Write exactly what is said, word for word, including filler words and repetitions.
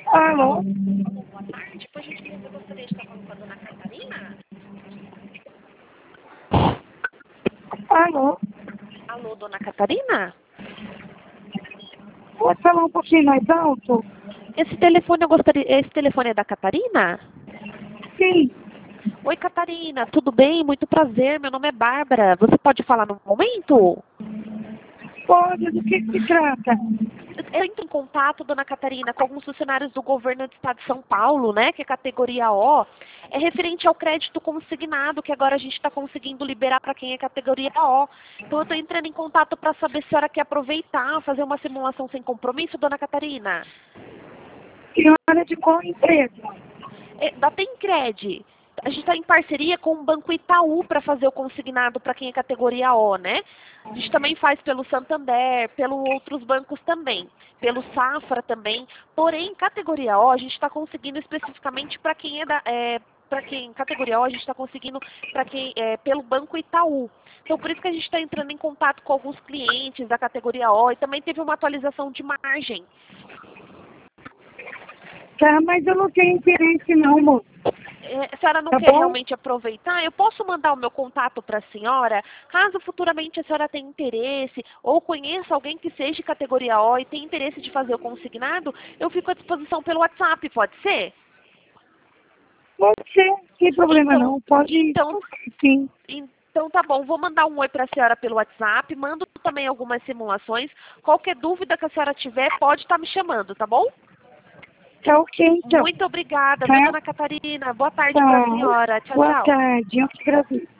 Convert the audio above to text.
Alô? Boa tarde, por gentileza, eu gostaria de estar falando com a dona Catarina. Alô? Alô, dona Catarina? Pode falar um pouquinho mais alto? Esse telefone eu gostaria. Esse telefone é da Catarina? Sim. Oi, Catarina, tudo bem? Muito prazer, meu nome é Bárbara. Você pode falar no momento? Pode, do que se trata? Eu entro em contato, dona Catarina, com alguns funcionários do governo do estado de São Paulo, né, que é categoria O, é referente ao crédito consignado, que agora a gente está conseguindo liberar para quem é categoria O. Então eu estou entrando em contato para saber se a senhora quer aproveitar, fazer uma simulação sem compromisso, dona Catarina. Senhora de qual empresa? É, da Tencred. A gente está em parceria com o Banco Itaú para fazer o consignado para quem é categoria O, né? A gente também faz pelo Santander, pelos outros bancos também, pelo Safra também. Porém, categoria O, a gente está conseguindo especificamente para quem é da... É, para quem, categoria O, a gente está conseguindo para quem é, pelo Banco Itaú. Então, por isso que a gente está entrando em contato com alguns clientes da categoria O e também teve uma atualização de margem. Tá, mas eu não tenho interesse não, moço. É, a senhora não Tá quer bom? realmente aproveitar? Eu posso mandar o meu contato para a senhora? Caso futuramente a senhora tenha interesse ou conheça alguém que seja de categoria O e tenha interesse de fazer o consignado, eu fico à disposição pelo WhatsApp, pode ser? Pode ser, sem problema Então, não. Pode, então, sim. então tá bom, vou mandar um oi para a senhora pelo WhatsApp, mando também algumas simulações. Qualquer dúvida que a senhora tiver, pode estar me chamando, tá bom? Tá ok, então. Muito obrigada, viu, Tá? dona Catarina? Boa tarde para Tá. a senhora. Tchau, Boa tchau. tarde. Eu que agradeço.